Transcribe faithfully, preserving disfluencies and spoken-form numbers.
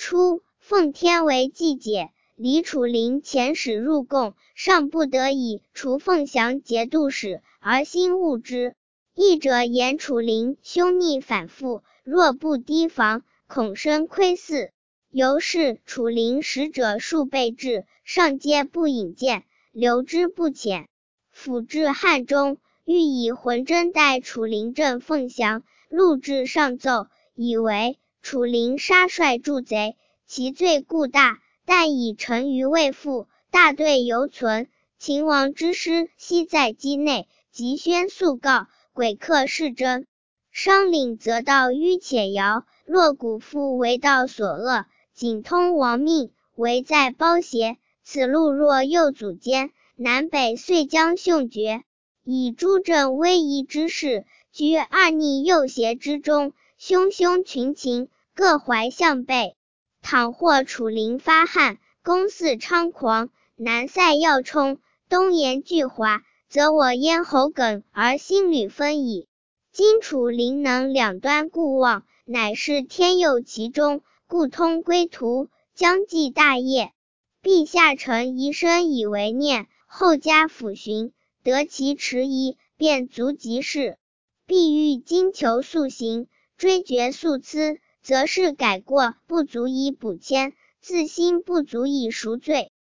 初，奉天为季解，李楚灵遣使入贡，尚不得已，除凤翔节度使，而心恶之。译者言楚灵凶逆反复，若不提防，恐生窥伺。由是楚灵使者数倍至，上皆不引见，留之不遣。甫至汉中，欲以浑真待楚灵镇凤翔，录至上奏，以为楚灵杀帅助贼，其罪固大，但以臣愚未复，大队犹存。秦王之师悉在畿内，急宣速告，鬼客是真。商领则道迂且摇，洛谷复为道所扼，仅通亡命，唯在包胁。此路若右阻间，南北遂将凶绝。以诸镇威仪之势，居二逆右胁之中，汹汹群情，各怀向背。倘或楚灵发悍，攻肆猖狂，南塞要冲，东延巨华，则我咽喉梗而心履分矣。今楚灵能两端顾望，乃是天佑其中，故通归途，将继大业。陛下臣宜深以为念，后加抚循，得其迟疑，便足即事。必欲今求速行，追决速疵，则是改过不足以补愆，自新不足以赎罪。